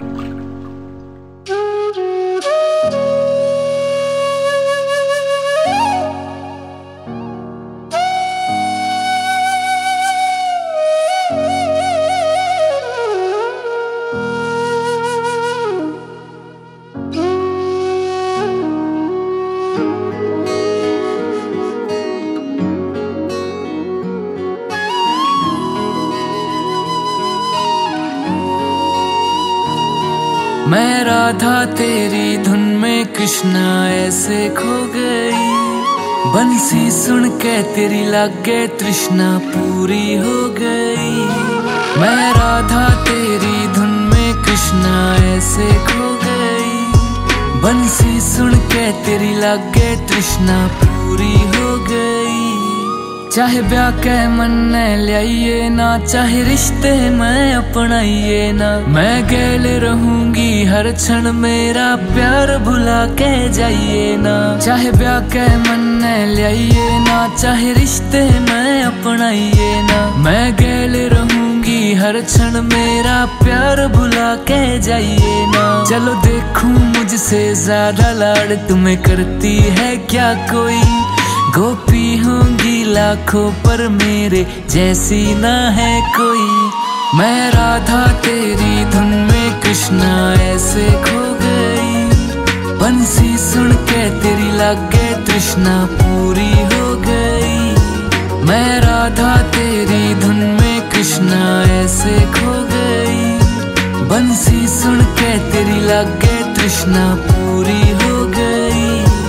मैं राधा तेरी धुन में कृष्णा ऐसे खो गई, बंसी सुन के तेरी लागे तृष्णा पूरी हो गई। मैं राधा तेरी धुन में कृष्णा ऐसे खो गई, बंसी सुन के तेरी लागे तृष्णा पूरी हो गई। चाहे ब्याह के मन लियाइए ना, चाहे रिश्ते में अपनाइए ना, मैं गेल रहूंगी हर क्षण मेरा प्यार भुला के जाइए ना। चाहे ब्याह के मन लियाइए ना, चाहे रिश्ते में अपनाइए ना, मैं गेल रहूंगी हर क्षण मेरा प्यार भुला के जाइए ना। चलो देखूं मुझसे ज्यादा लाड़ तुम्हें करती है क्या कोई, गोपी होंगी लाखों पर मेरे जैसी ना है कोई। मैं राधा तेरी धुन में कृष्णा ऐसे खो गई, बंसी सुन के तेरी लागे तृष्णा पूरी हो गई। मैं राधा तेरी धुन में कृष्णा ऐसे खो गई, बंसी सुन के तेरी लागे तृष्णा पूरी हो गई।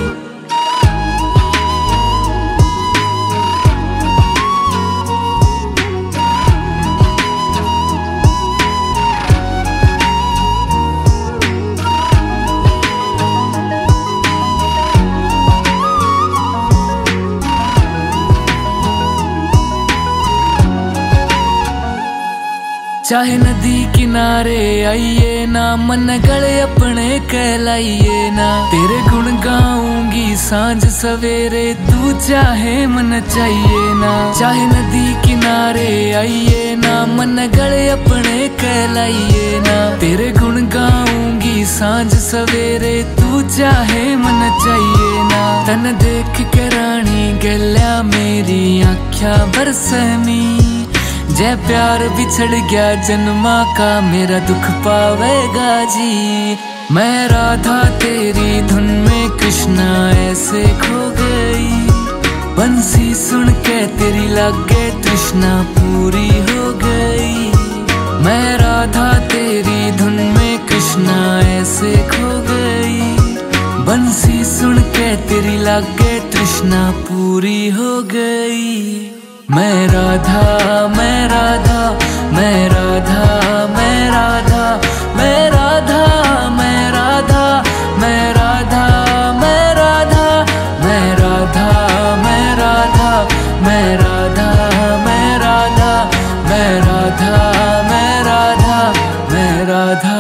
चाहे नदी किनारे आइए ना, मन गले अपने कहलाइए ना, तेरे गुण गाऊंगी सांझ सवेरे तू चाहे मन चाहिए ना। चाहे नदी किनारे आइए ना, मन गले अपने कहलाइए ना, तेरे गुण गाऊंगी सांझ सवेरे तू चाहे मन चाहिए ना। तन देख के रानी गल्या मेरी आँखियां बरसमी, जय प्यार बिछड़ गया जन्मा का मेरा दुख पावेगा जी। मैं राधा तेरी धुन में कृष्णा ऐसे खो गई, बंसी सुन के तेरी लागे तृष्णा पूरी हो गई। मैं राधा तेरी धुन में कृष्णा ऐसे खो गई, बंसी सुन के तेरी लागे तृष्णा पूरी हो गई। मैं राधा मैं राधा मैं राधा मैं राधा मैं राधा मैं राधा मैं राधा मैं राधा मैं राधा मैं राधा मैं राधा मैं राधा मैं राधा मैं राधा मैं राधा।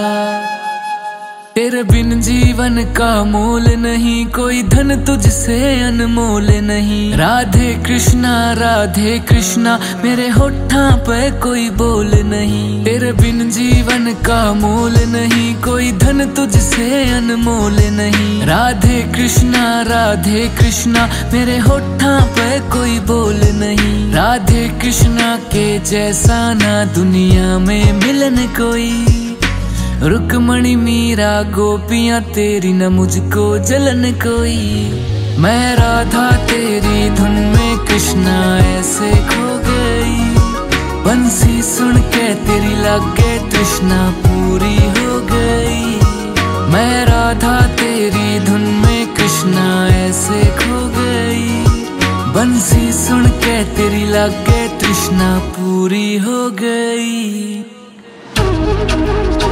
तेरे बिन जीवन का मोल नहीं, कोई धन तुझसे अनमोल नहीं। राधे कृष्णा मेरे होठां पे कोई बोल नहीं। तेरे बिन जीवन का मोल नहीं, कोई धन तुझसे अनमोल नहीं। राधे कृष्णा मेरे होठां पे कोई बोल नहीं। राधे कृष्णा के जैसा ना दुनिया में मिलन कोई, रुक्मणी मीरा गोपियां तेरी न मुझको जलन कोई। मैं राधा तेरी धुन में कृष्णा ऐसे खो गई, बंसी सुन के तेरी लागे तृष्णा पूरी हो गई। मैं राधा तेरी धुन में कृष्णा ऐसे खो गई, बंसी सुन के तेरी लागे तृष्णा पूरी हो गई।